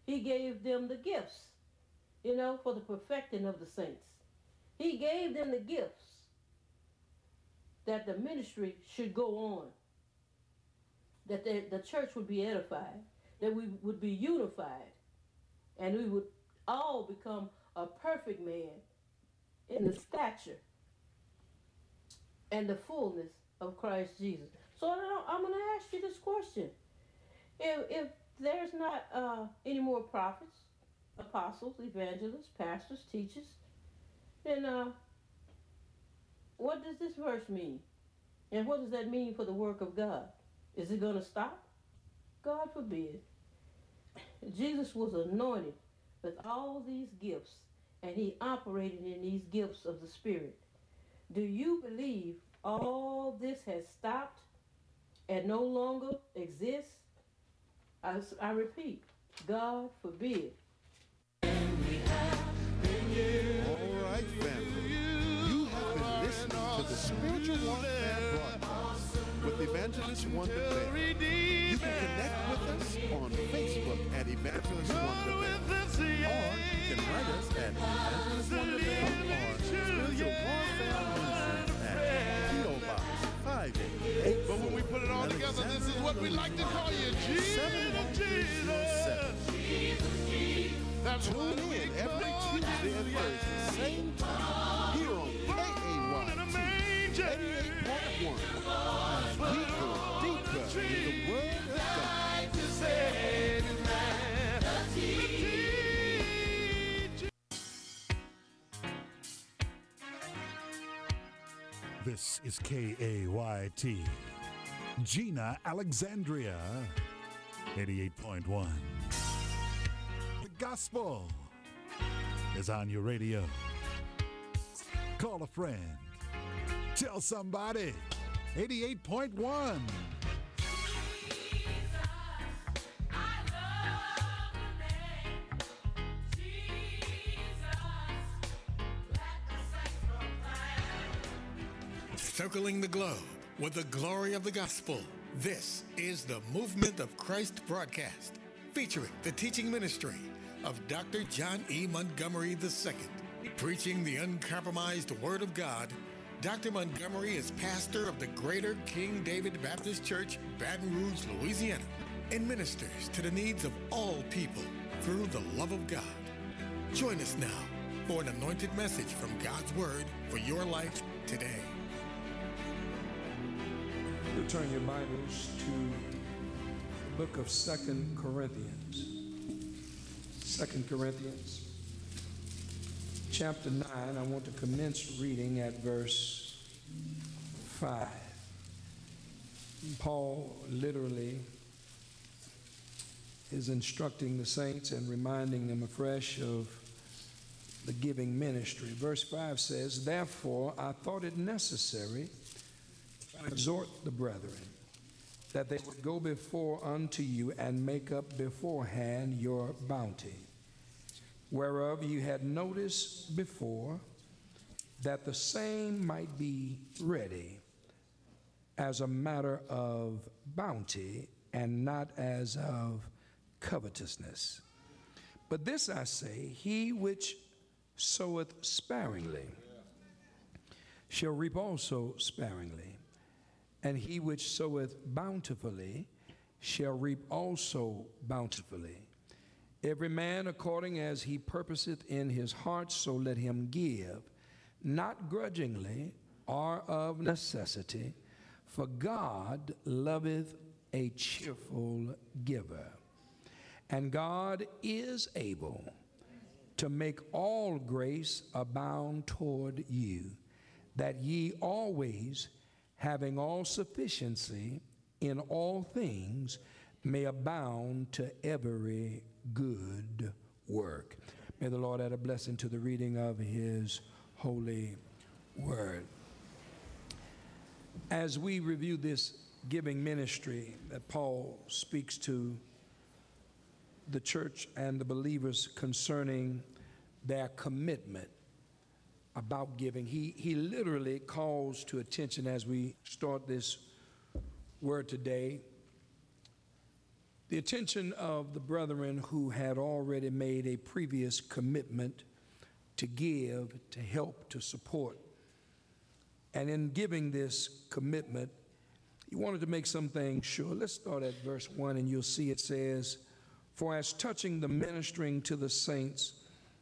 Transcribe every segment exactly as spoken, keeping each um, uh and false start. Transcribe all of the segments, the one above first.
He gave them the gifts, you know, for the perfecting of the saints. He gave them the gifts that the ministry should go on, that the, the church would be edified, that we would be unified, and we would all become a perfect man in the stature and the fullness of Christ Jesus. So I'm going to ask you this question. If, if there's not uh, any more prophets, apostles, evangelists, pastors, teachers, then uh, what does this verse mean? And what does that mean for the work of God? Is it going to stop? God forbid. Jesus was anointed with all these gifts, and he operated in these gifts of the Spirit. Do you believe all this has stopped and no longer exists? I, I repeat, God forbid. All right, family. You have been listening to the Spiritual Warfare Broadcast with Evangelist Wonder Bell. You can connect with us on Facebook at Evangelist Wonder Bell, or you can write us at Evangelist Wonder Bell or Spiritual Warfare Ministries at P O Box five eight eight four. But when we put it all together, this is what we like to call you, Jesus, Jesus. That's Tune in every Tuesday and Thursday, same time, here on K A Y T eighty-eight point one, as we go deeper in the Word of God. This is K A Y T, Gina Alexandria, eighty-eight point one. The gospel is on your radio. Call a friend. Tell somebody. eighty-eight point one. Circling the globe with the glory of the gospel. This is the Movement of Christ broadcast, featuring the teaching ministry of Doctor John E. Montgomery the Second. Preaching the uncompromised Word of God, Doctor Montgomery is pastor of the Greater King David Baptist Church, Baton Rouge, Louisiana, and ministers to the needs of all people through the love of God. Join us now for an anointed message from God's Word for your life today. You'll turn your Bibles to the book of Second Corinthians. Second Corinthians, chapter nine. I want to commence reading at verse five. Paul literally is instructing the saints and reminding them afresh of the giving ministry. Verse five says, "Therefore I thought it necessary to exhort the brethren, that they would go before unto you and make up beforehand your bounty, whereof you had notice before, that the same might be ready as a matter of bounty and not as of covetousness. But this I say, he which soweth sparingly shall reap also sparingly, and he which soweth bountifully shall reap also bountifully. Every man according as he purposeth in his heart, so let him give, not grudgingly or of necessity, for God loveth a cheerful giver. And God is able to make all grace abound toward you, that ye always, having all sufficiency in all things, may abound to every good work." May the Lord add a blessing to the reading of his holy word. As we review this giving ministry that Paul speaks to the church and the believers concerning their commitment about giving, he, he literally calls to attention as we start this word today, the attention of the brethren who had already made a previous commitment to give, to help, to support. And in giving this commitment, he wanted to make some things sure. Let's start at verse one, and you'll see it says, "For as touching the ministering to the saints,"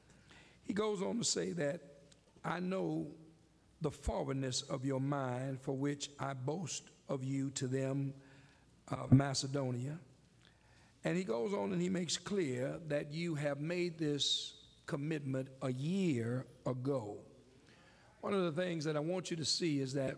he goes on to say that, "I know the forwardness of your mind, for which I boast of you to them of Macedonia." And he goes on and he makes clear that you have made this commitment a year ago. One of the things that I want you to see is that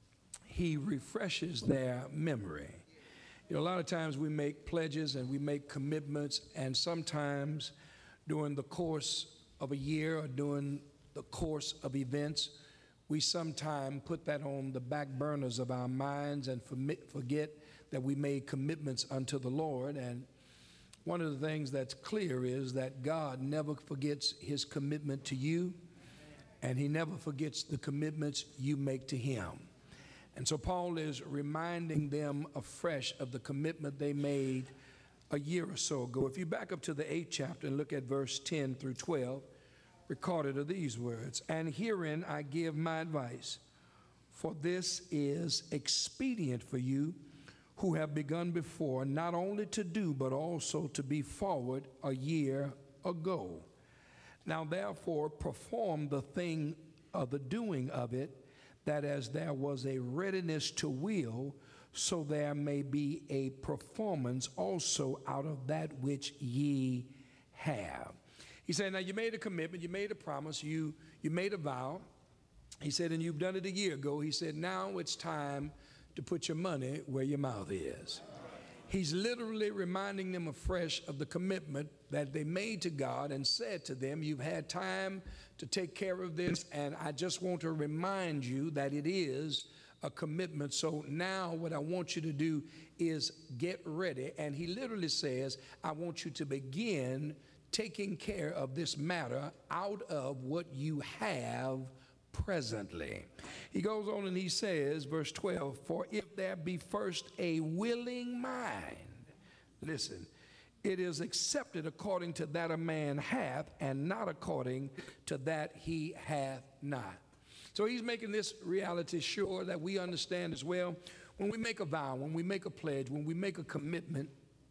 he refreshes their memory. You know, a lot of times we make pledges and we make commitments, and sometimes during the course of a year or during the course of events, we sometimes put that on the back burners of our minds and forget that we made commitments unto the Lord. And one of the things that's clear is that God never forgets his commitment to you, and he never forgets the commitments you make to him. And so Paul is reminding them afresh of the commitment they made a year or so ago. If you back up to the eighth chapter and look at verse ten through twelve, recorded are these words, "And herein I give my advice, for this is expedient for you who have begun before, not only to do, but also to be forward a year ago. Now therefore perform the thing of the doing of it, that as there was a readiness to will, so there may be a performance also out of that which ye have." He said, now you made a commitment, you made a promise, you, you made a vow. He said, and you've done it a year ago. He said, now it's time to put your money where your mouth is. He's literally reminding them afresh of the commitment that they made to God and said to them, you've had time to take care of this, and I just want to remind you that it is a commitment. So now what I want you to do is get ready. And he literally says, I want you to begin taking care of this matter out of what you have presently. He goes on and he says, verse twelve, "For if there be first a willing mind," listen, "it is accepted according to that a man hath, and not according to that he hath not." So he's making this reality sure that we understand as well. When we make a vow, when we make a pledge, when we make a commitment,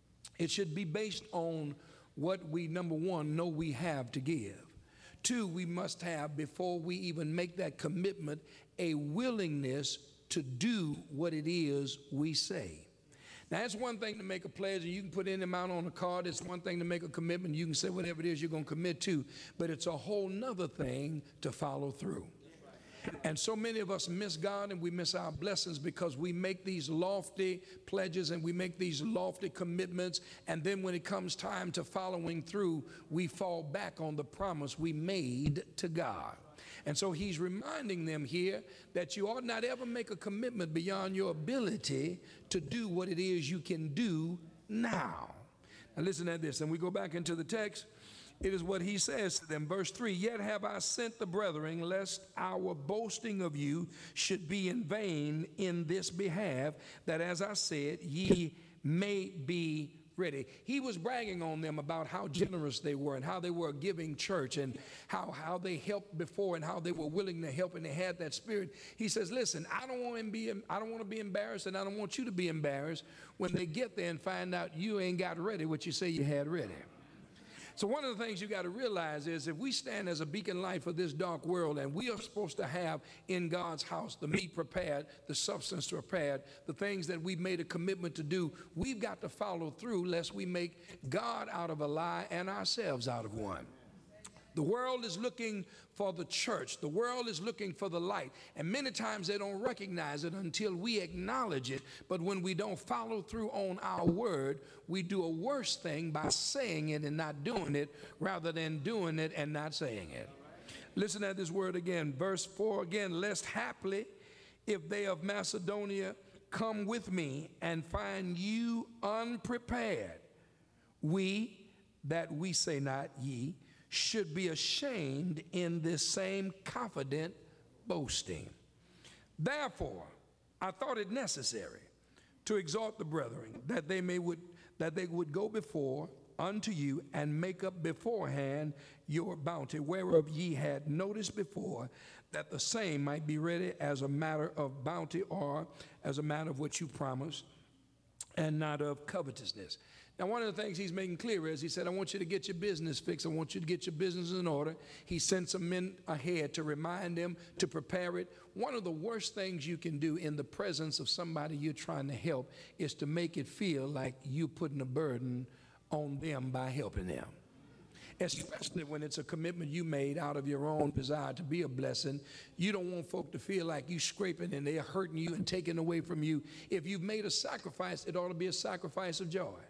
it should be based on what we, number one, know we have to give. Two, we must have, before we even make that commitment, a willingness to do what it is we say. Now, it's one thing to make a pledge and you can put any amount on a card. It's one thing to make a commitment. You can say whatever it is you're going to commit to. But it's a whole nother thing to follow through. And so many of us miss God and we miss our blessings because we make these lofty pledges and we make these lofty commitments, and then when it comes time to following through, we fall back on the promise we made to God. And so he's reminding them here that you ought not ever make a commitment beyond your ability to do what it is you can do now. Now listen to this, and we go back into the text. It is what he says to them, verse three, "Yet have I sent the brethren, lest our boasting of you should be in vain in this behalf, that as I said, ye may be ready." He was bragging on them about how generous they were and how they were a giving church and how, how they helped before and how they were willing to help and they had that spirit. He says, listen, I don't want to be, I don't want to be embarrassed, and I don't want you to be embarrassed when they get there and find out you ain't got ready what you say you had ready. So one of the things you got to realize is if we stand as a beacon light for this dark world, and we are supposed to have in God's house the meat prepared, the substance prepared, the things that we've made a commitment to do, we've got to follow through lest we make God out of a lie and ourselves out of one. The world is looking for the church. The world is looking for the light. And many times they don't recognize it until we acknowledge it. But when we don't follow through on our word, we do a worse thing by saying it and not doing it, rather than doing it and not saying it. Listen to this word again. Verse four again, "Lest haply, if they of Macedonia come with me and find you unprepared, we, that we say not ye, should be ashamed in this same confident boasting. Therefore, I thought it necessary to exhort the brethren that they may would that they would go before unto you and make up beforehand your bounty, whereof ye had noticed before, that the same might be ready as a matter of bounty or as a matter of what you promised, and not of covetousness. Now, one of the things he's making clear is he said, I want you to get your business fixed. I want you to get your business in order. He sent some men ahead to remind them, to prepare it. One of the worst things you can do in the presence of somebody you're trying to help is to make it feel like you're putting a burden on them by helping them. Especially when it's a commitment you made out of your own desire to be a blessing. You don't want folk to feel like you scraping and they're hurting you and taking away from you. If you've made a sacrifice, it ought to be a sacrifice of joy.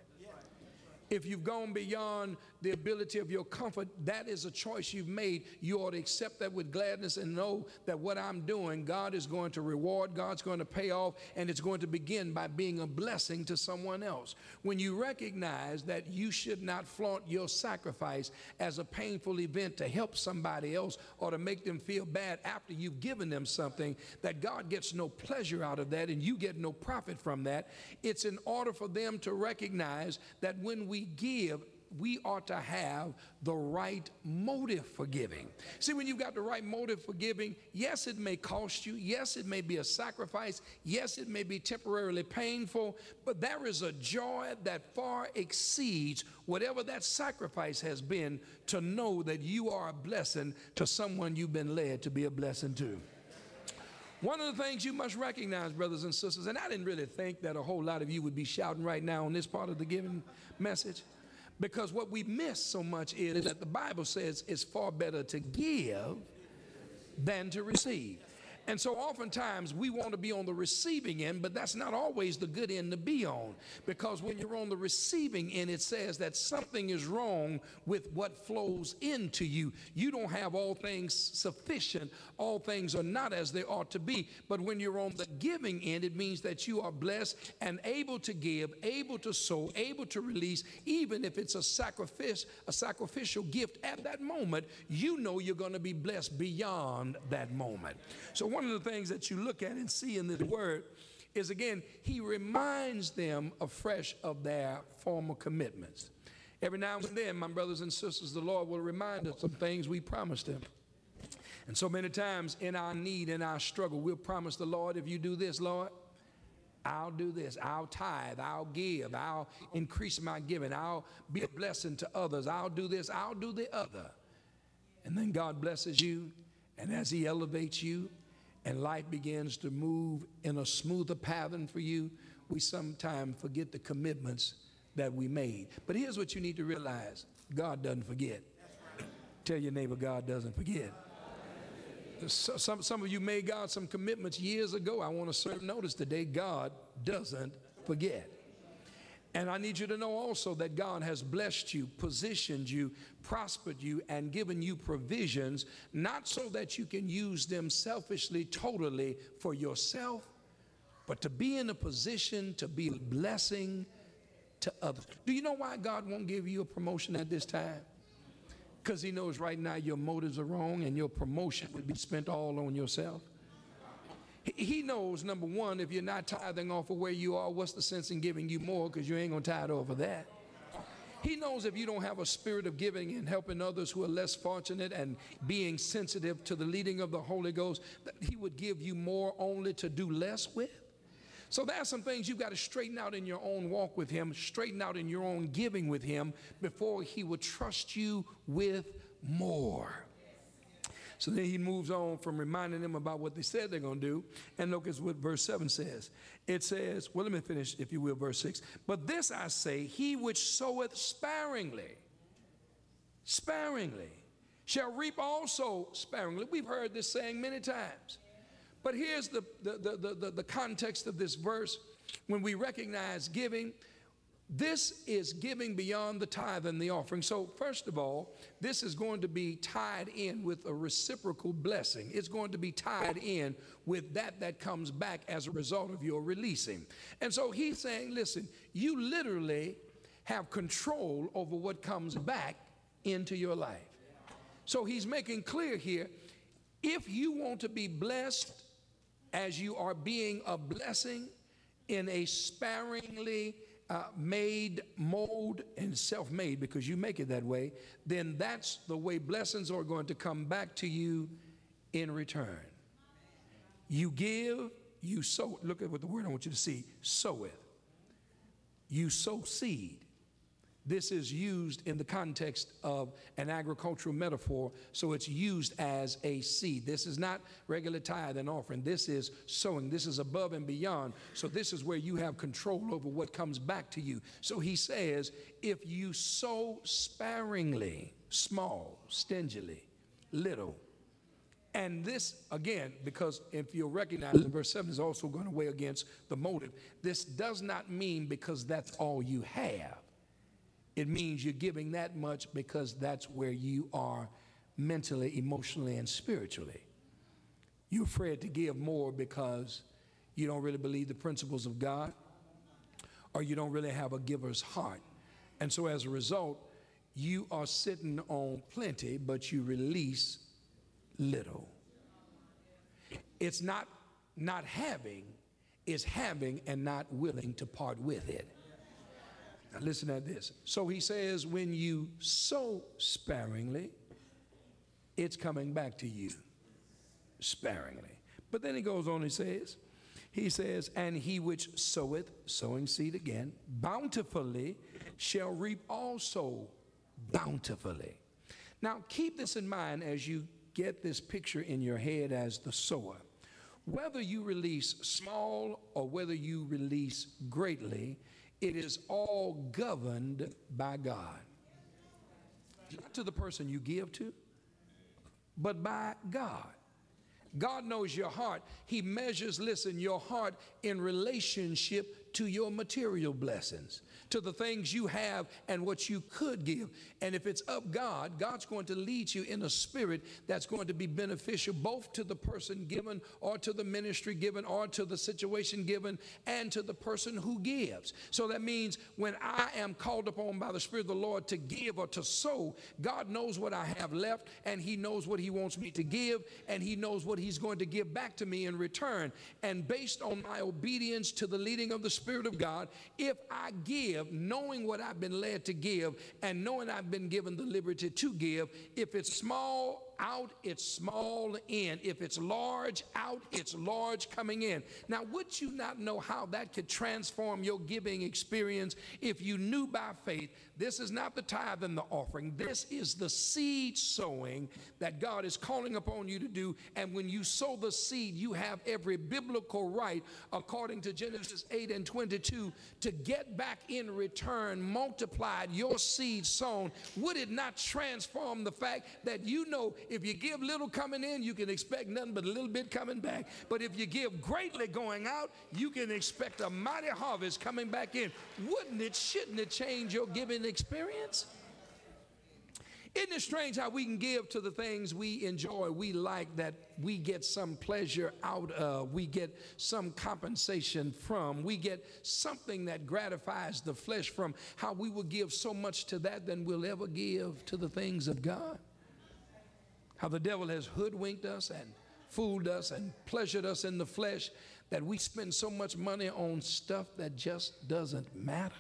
If you've gone beyond the ability of your comfort, that is a choice you've made. You ought to accept that with gladness and know that what I'm doing, God is going to reward, God's going to pay off, and it's going to begin by being a blessing to someone else. When you recognize that you should not flaunt your sacrifice as a painful event to help somebody else or to make them feel bad after you've given them something, that God gets no pleasure out of that and you get no profit from that, it's in order for them to recognize that when we give, we ought to have the right motive for giving. See, when you've got the right motive for giving, yes, it may cost you. Yes, it may be a sacrifice. Yes, it may be temporarily painful, but there is a joy that far exceeds whatever that sacrifice has been to know that you are a blessing to someone you've been led to be a blessing to. One of the things you must recognize, brothers and sisters, and I didn't really think that a whole lot of you would be shouting right now on this part of the giving message, because what we miss so much is that the Bible says it's far better to give than to receive. And so oftentimes we want to be on the receiving end, but that's not always the good end to be on. Because when you're on the receiving end, it says that something is wrong with what flows into you. You don't have all things sufficient. All things are not as they ought to be. But when you're on the giving end, it means that you are blessed and able to give, able to sow, able to release, even if it's a sacrifice, a sacrificial gift at that moment, you know you're going to be blessed beyond that moment. So one of the things that you look at and see in this word is, again, he reminds them afresh of their former commitments. Every now and then, my brothers and sisters, the Lord will remind us of things we promised him. And so many times in our need, in our struggle, we'll promise the Lord, if you do this, Lord, I'll do this. I'll tithe. I'll give. I'll increase my giving. I'll be a blessing to others. I'll do this. I'll do the other. And then God blesses you, and as he elevates you, and life begins to move in a smoother pattern for you, we sometimes forget the commitments that we made. But here's what you need to realize. God doesn't forget. Tell your neighbor, God doesn't forget. Some, some of you made God some commitments years ago. I want to serve notice today. God doesn't forget. And I need you to know also that God has blessed you, positioned you, prospered you, and given you provisions, not so that you can use them selfishly, totally for yourself, but to be in a position to be a blessing to others. Do you know why God won't give you a promotion at this time? Because he knows right now your motives are wrong and your promotion would be spent all on yourself. He knows, number one, if you're not tithing off of where you are, what's the sense in giving you more, because you ain't going to tithe off of that. He knows if you don't have a spirit of giving and helping others who are less fortunate and being sensitive to the leading of the Holy Ghost, that he would give you more only to do less with. So there are some things you've got to straighten out in your own walk with him, straighten out in your own giving with him before he would trust you with more. So then he moves on from reminding them about what they said they're going to do. And look at what verse seven says. It says, well, let me finish, if you will, verse six. But this I say, he which soweth sparingly, sparingly, shall reap also sparingly. We've heard this saying many times. But here's the, the, the, the, the context of this verse. When we recognize giving, this is giving beyond the tithe and the offering. So first of all, this is going to be tied in with a reciprocal blessing. It's going to be tied in with that that comes back as a result of your releasing. And so he's saying, listen, you literally have control over what comes back into your life. So he's making clear here, if you want to be blessed as you are being a blessing in a sparingly uh, made, mold, and self-made, because you make it that way, then that's the way blessings are going to come back to you in return. You give, you sow. Look at what the word I want you to see, soweth. You sow seed. This is used in the context of an agricultural metaphor, so it's used as a seed. This is not regular tithe and offering. This is sowing. This is above and beyond. So this is where you have control over what comes back to you. So he says, if you sow sparingly, small, stingily, little, and this, again, because if you'll recognize in verse seven is also going to weigh against the motive. This does not mean because that's all you have. It means you're giving that much because that's where you are mentally, emotionally, and spiritually. You're afraid to give more because you don't really believe the principles of God, or you don't really have a giver's heart. And so as a result, you are sitting on plenty, but you release little. It's not not having, it's having and not willing to part with it. Now listen to this. So he says, when you sow sparingly, it's coming back to you sparingly. But then he goes on, he says, he says, and he which soweth, sowing seed again, bountifully shall reap also bountifully. Now keep this in mind as you get this picture in your head as the sower. Whether you release small or whether you release greatly, it is all governed by God. Not to the person you give to, but by God. God knows your heart. He measures, listen, your heart in relationship to your material blessings, to the things you have and what you could give. And if it's of God, God's going to lead you in a spirit that's going to be beneficial both to the person given or to the ministry given or to the situation given and to the person who gives. So that means when I am called upon by the Spirit of the Lord to give or to sow, God knows what I have left, and he knows what he wants me to give, and he knows what he's going to give back to me in return. And based on my obedience to the leading of the Spirit of God, if I give, knowing what I've been led to give and knowing I've been given the liberty to give, if it's small out, it's small in. If it's large out, it's large coming in. Now, would you not know how that could transform your giving experience if you knew by faith this is not the tithe and the offering, this is the seed sowing that God is calling upon you to do. And when you sow the seed, you have every biblical right, according to Genesis eight and twenty-two, to get back in return multiplied your seed sown. Would it not transform the fact that you know if you give little coming in, you can expect nothing but a little bit coming back. But if you give greatly going out, you can expect a mighty harvest coming back in. Wouldn't it, shouldn't it change your giving experience? Isn't it strange how we can give to the things we enjoy, we like, that we get some pleasure out of, we get some compensation from, we get something that gratifies the flesh from, how we will give so much to that than we'll ever give to the things of God? How the devil has hoodwinked us and fooled us and pleasured us in the flesh that we spend so much money on stuff that just doesn't matter.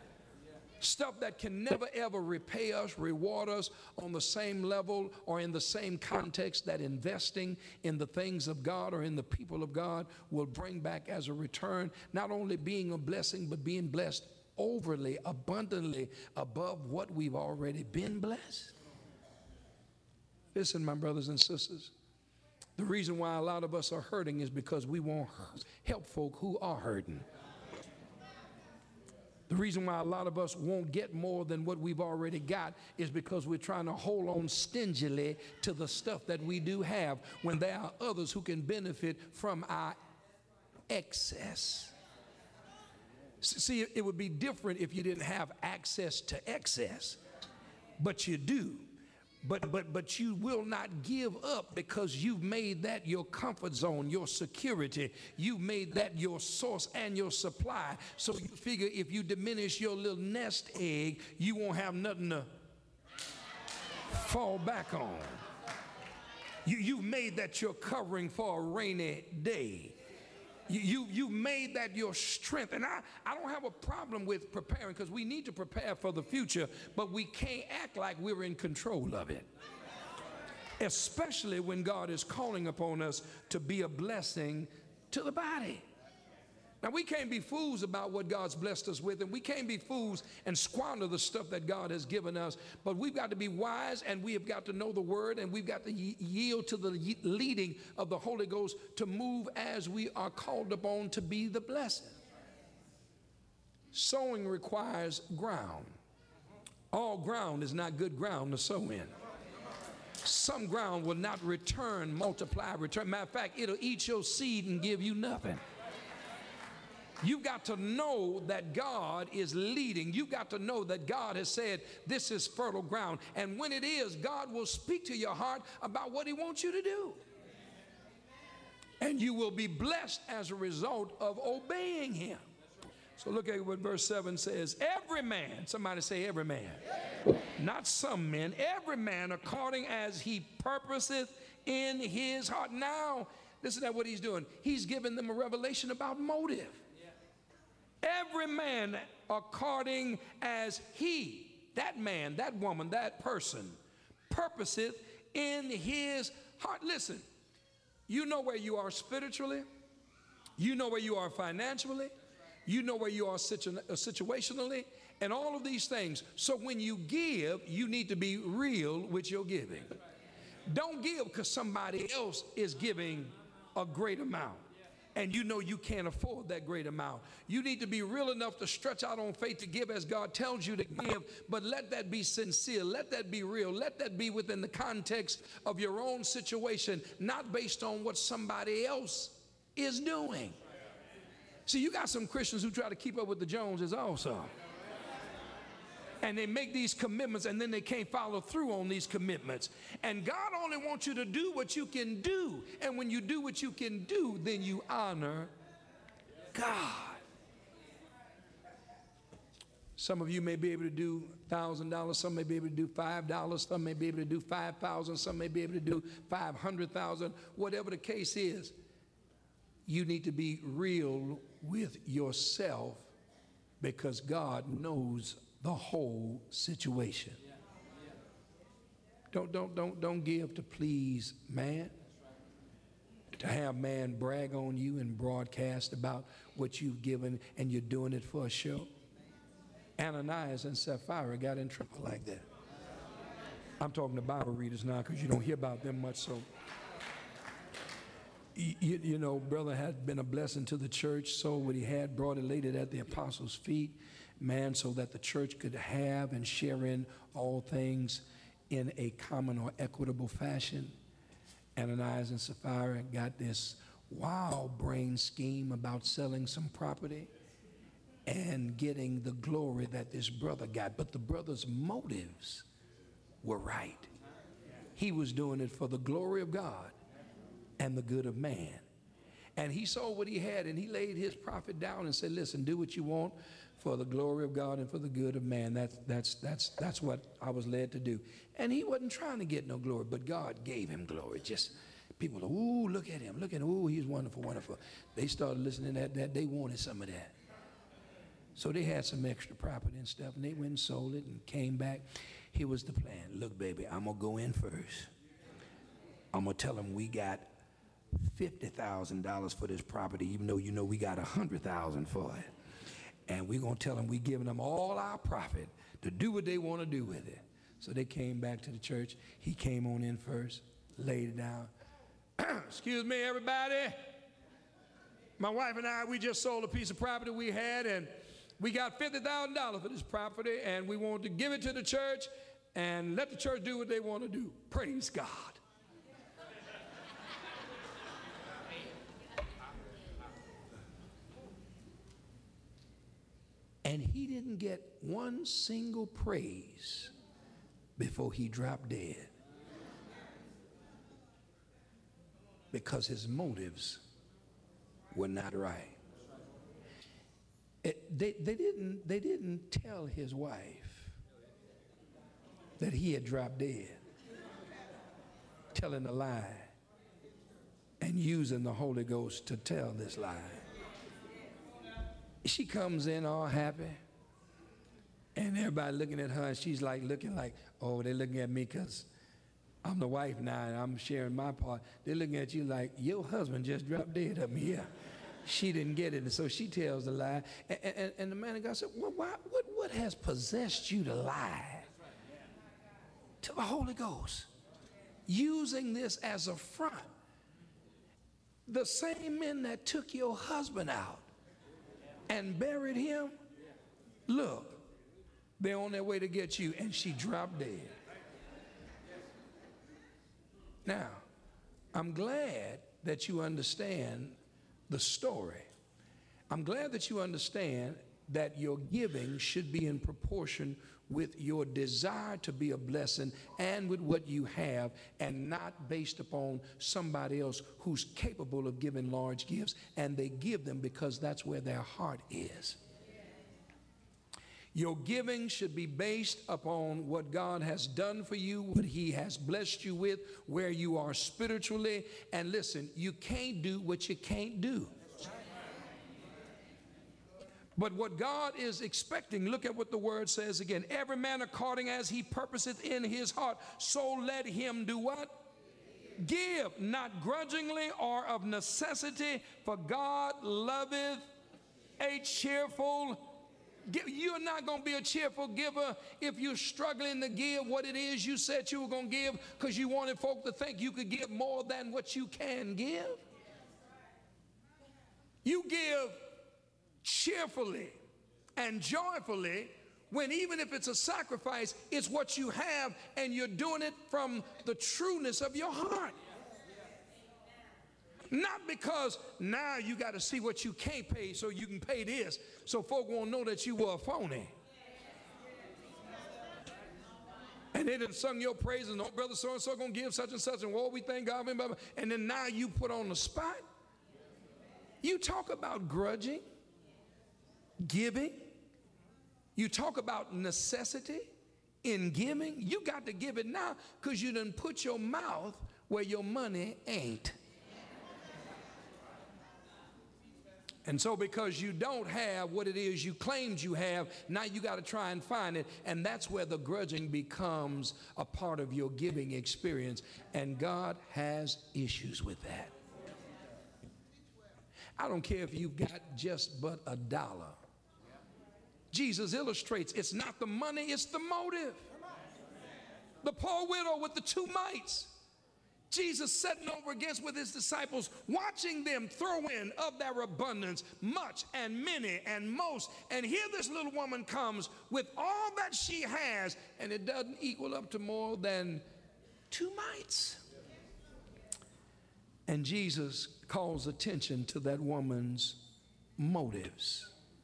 Stuff that can never ever repay us, reward us on the same level or in the same context that investing in the things of God or in the people of God will bring back as a return, not only being a blessing, but being blessed overly, abundantly above what we've already been blessed. Listen, my brothers and sisters, the reason why a lot of us are hurting is because we won't help folk who are hurting. The reason why a lot of us won't get more than what we've already got is because we're trying to hold on stingily to the stuff that we do have when there are others who can benefit from our excess. See, it would be different if you didn't have access to excess, but you do. But, but, but you will not give up because you've made that your comfort zone, your security. You've made that your source and your supply. So you figure if you diminish your little nest egg, you won't have nothing to fall back on. You, you've made that your covering for a rainy day. You, you, you made that your strength. And I, I don't have a problem with preparing, because we need to prepare for the future, but we can't act like we're in control of it. Especially when God is calling upon us to be a blessing to the body. Now, we can't be fools about what God's blessed us with, and we can't be fools and squander the stuff that God has given us, but we've got to be wise, and we have got to know the word, and we've got to yield to the leading of the Holy Ghost to move as we are called upon to be the blessing. Sowing requires ground. All ground is not good ground to sow in. Some ground will not return, multiply, return. Matter of fact, it'll eat your seed and give you nothing. You've got to know that God is leading. You've got to know that God has said this is fertile ground. And when it is, God will speak to your heart about what he wants you to do. And you will be blessed as a result of obeying him. So look at what verse seven says. Every man, somebody say every man. Not some men, every man according as he purposeth in his heart. Now, listen to what he's doing. He's giving them a revelation about motive. Every man according as he, that man, that woman, that person, purposeth in his heart. Listen, you know where you are spiritually. You know where you are financially. You know where you are situ- situationally, and all of these things. So when you give, you need to be real with your giving. Don't give because somebody else is giving a great amount, and you know you can't afford that great amount. You need to be real enough to stretch out on faith to give as God tells you to give, but let that be sincere. Let that be real. Let that be within the context of your own situation, not based on what somebody else is doing. See, you got some Christians who try to keep up with the Joneses also. And they make these commitments and then they can't follow through on these commitments. And God only wants you to do what you can do. And when you do what you can do, then you honor God. Some of you may be able to do one thousand dollars, some may be able to do five dollars, some may be able to do five thousand dollars, some may be able to do five hundred thousand dollars, whatever the case is. You need to be real with yourself because God knows the whole situation. Don't, don't, don't, don't give to please man, to have man brag on you and broadcast about what you've given and you're doing it for a show. Ananias and Sapphira got in trouble like that. I'm talking to Bible readers now because you don't hear about them much, so. You, you know, brother had been a blessing to the church, sold what he had, brought it, laid it at the apostles' feet, man, so that the church could have and share in all things in a common or equitable fashion. Ananias and Sapphira got this wild brain scheme about selling some property and getting the glory that this brother got. But the brother's motives were right. He was doing it for the glory of God and the good of man. And he saw what he had and he laid his profit down and said, listen, do what you want for the glory of God and for the good of man. That's, that's, that's, that's what I was led to do. And he wasn't trying to get no glory, but God gave him glory. Just people, ooh, look at him, look at him, ooh, he's wonderful, wonderful. They started listening to that, that they wanted some of that. So they had some extra property and stuff, and they went and sold it and came back. Here was the plan. Look, baby, I'm going to go in first. I'm going to tell them we got fifty thousand dollars for this property, even though you know we got one hundred thousand dollars for it. And we're going to tell them we're giving them all our profit to do what they want to do with it. So they came back to the church. He came on in first, laid it down. Excuse me, everybody. My wife and I, we just sold a piece of property we had, and we got fifty thousand dollars for this property, and we want to give it to the church and let the church do what they want to do. Praise God. And he didn't get one single praise before he dropped dead, because his motives were not right. It, they, they, didn't, they didn't tell his wife that he had dropped dead, telling a lie and using the Holy Ghost to tell this lie. she comes in all happy, and everybody looking at her, and she's like looking like, oh, they're looking at me because I'm the wife now, and I'm sharing my part. They're looking at you like, your husband just dropped dead up here. She didn't get it, and so she tells the lie. And, and, and the man of God said, well, why, what, what has possessed you to lie to the Holy Ghost? Using this as a front. The same men that took your husband out and buried him, look, they're on their way to get you, and she dropped dead. Now, I'm glad that you understand the story. I'm glad that you understand that your giving should be in proportion with your desire to be a blessing and with what you have, and not based upon somebody else who's capable of giving large gifts, and they give them because that's where their heart is. Your giving should be based upon what God has done for you, what he has blessed you with, where you are spiritually. And listen, you can't do what you can't do. But what God is expecting, look at what the word says again. Every man according as he purposeth in his heart, so let him do what? Give, not grudgingly or of necessity, for God loveth a cheerful giver. You're not going to be a cheerful giver if you're struggling to give what it is you said you were going to give because you wanted folk to think you could give more than what you can give. You give cheerfully and joyfully when, even if it's a sacrifice, it's what you have and you're doing it from the trueness of your heart. Not because now you got to see what you can't pay so you can pay this, so folk won't know that you were a phony. And they done sung your praises, no brother so-and-so gonna give such and such, and well, we thank God, and then now you put on the spot. You talk about grudging, giving. You talk about necessity in giving. You got to give it now because you done put your mouth where your money ain't. And so because you don't have what it is you claimed you have, now you got to try and find it. And that's where the grudging becomes a part of your giving experience. And God has issues with that. I don't care if you've got just but a dollar. Jesus illustrates it's not the money, it's the motive. The poor widow with the two mites. Jesus sitting over against with his disciples, watching them throw in of their abundance much and many and most. And here this little woman comes with all that she has, and it doesn't equal up to more than two mites. And Jesus calls attention to that woman's motives.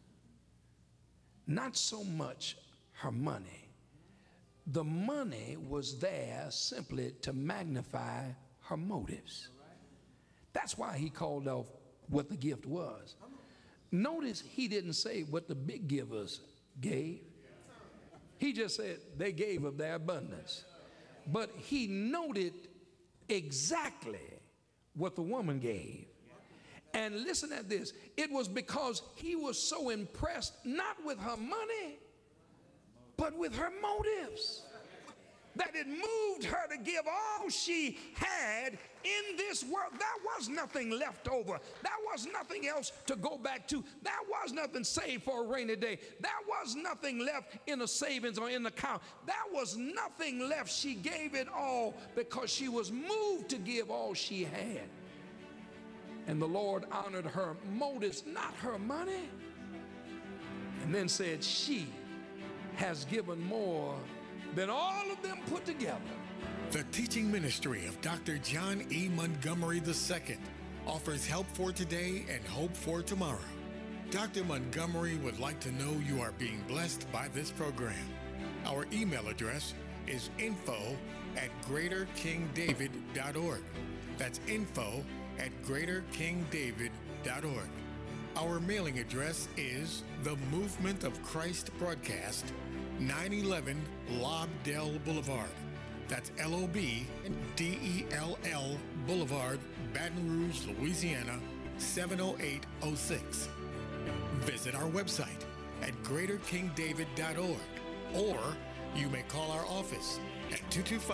Not so much her money. The money was there simply to magnify her motives. That's why he called off what the gift was. Notice he didn't say what the big givers gave. He just said they gave of their abundance. But he noted exactly what the woman gave. And listen at this. It was because he was so impressed, not with her money, but with her motives, that it moved her to give all she had in this world. There was nothing left over. There was nothing else to go back to. There was nothing saved for a rainy day. There was nothing left in the savings or in the account. There was nothing left. She gave it all because she was moved to give all she had. And the Lord honored her motives, not her money. And then said, she has given more than all of them put together. The teaching ministry of Doctor John E. Montgomery the Second offers help for today and hope for tomorrow. Doctor Montgomery would like to know you are being blessed by this program. Our email address is info at greater king david dot org. That's info at greater king david dot org. Our mailing address is The Movement of Christ Broadcast, nine eleven Lobdell Boulevard. That's L O B D E L L Boulevard, Baton Rouge, Louisiana, seven oh eight oh six. Visit our website at greater king david dot org, or you may call our office at two two five